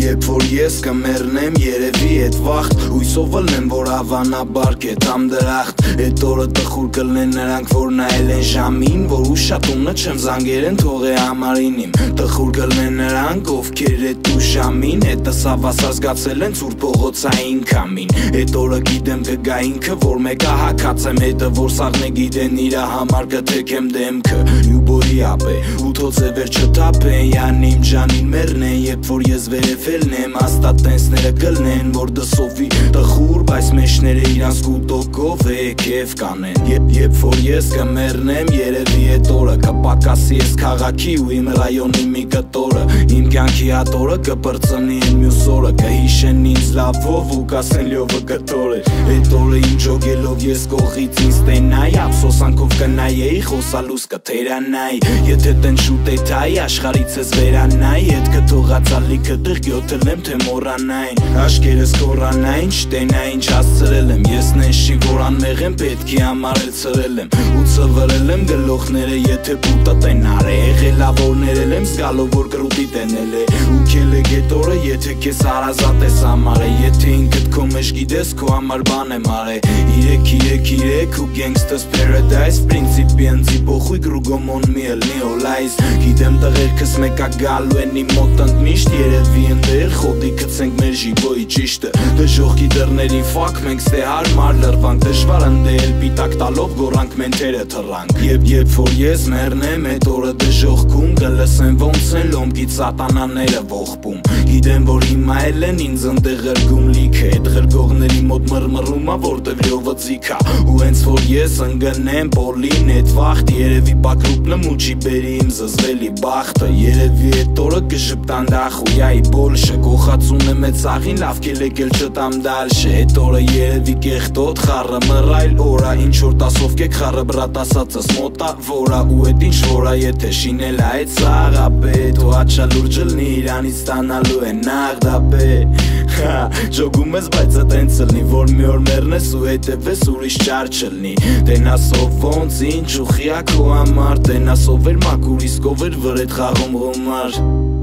Երբ որ ես կմեռնեմ երևի էդ վաղտ Հույսով ըլնեմ որ հավանաբար կետամ դրախտ Էդ օրը տխուր կլնեն նրանք որ նայել են ժամին Որ ուշատունը չեմ զանգերեն թող է համարին իմ Տխուր կլնեն նրանք ովքեր էդ ու ժամին Հետս հավասար զգացել են ծուր փողոցային քամին Էդ օրը գիտեմ կգա ինքը որ մեկա հակած եմ հետը Որ սաղն է գիտեն իրա համար կթեքեմ դեմքը Յուբորի ապ է ու թոց է վերջ չտապեն Յան իմ ջանին մեռնեն երբ որ ես վերևելն եմ Աստատ տենսները կլնեն որ դսովի տխուր Բայց մեջները իրանց կուտոկով է կև կանեն Երբ որ ես կմեռնեմ երևի էդ օրը Կպակասի ես քաղաքի ու իմ ռայոնի մի կտորը Իմ կյանքի հատորը կպրծնի են մյուս օրը Կհիշեն ինձ լավով ու կասեն լյովը կտոր է Էդ օրը իմ ջոգելով ես կողից ինձ տենայ Ափսոսանքով կնայեի խոսալուս կթերանայ Եթե տեն շուտ է թայ աշխարից ես վերանայ Էդ կթողացալ լիքը դրգյոթել եմ թե մորանային Աշկերս կորանային չտենային չասցրել եմ Ես նենշի որ անմեղ եմ պետքի համար էլ ծրել եմ Ու ծվրել եմ գլոխները եթե պուտա տենար է Եղելավորներել եմ զգալով որ կրուտի տենել է Ու կել է գետորը եթե կես հարազատ ես համար է Եթե ինքդ քո մեջ գիտես քո համար բան եմ արե Իրեք ու gangsters paradise Պրինցիպի ընձի բոխույք ռուգոմոն մի ելնի օլայս Գիտեմ տղերքս մեկա գալու են իմ մոտ ընդմիշտ Երևի ընդեր խոդի կծենք մեր ժիբոյի ճիշտը Դժողքի դռների ֆակ մենք ստե հարմար լրվանք Դժվար ընդել պիտակ տալով գորանք մենթերը թռանք Երբ որ ես մեռնեմ էդ օրը դժողքում Կլսեն ոնց են լոմկից սատանաները ողբում Գիտեմ որ հիմա էլ են ինձ ընդեղ ղրգում լիքը Էդ ղրգողների մոտ մռմռումա որտև լյովը ձիքա Ու հենց որ ես ընգնեմ բոլին էդ վաղտ Երևի պակրուպնը մուջի բերի իմ զզվելի բախտը Երևի էդ օրը կժպտան դախույայի բոլշը Կոխացուն է մեծ աղին լավ կելեկել չտամ դալշը Էդ օրը երևի կեղտոտ խառը մռայլ օրա Ինչ որ տասով կեք խառը բրատ ասածս մոտա որա Ու էդ ինչ որա եթե շինել այդ սաղապետ Ու հաչա լուրջ լնի իրանից ստանալու է նաղդապե Ջոգում ես բայց ըտենց լնի որ մի օր մեռնես ու հետևես ուրիշ ճար չլնի Տենասով ոնց ինչ ու խիա քո համար Տենասով էր մակուր իսկ ով էր վր էդ խաղում գումար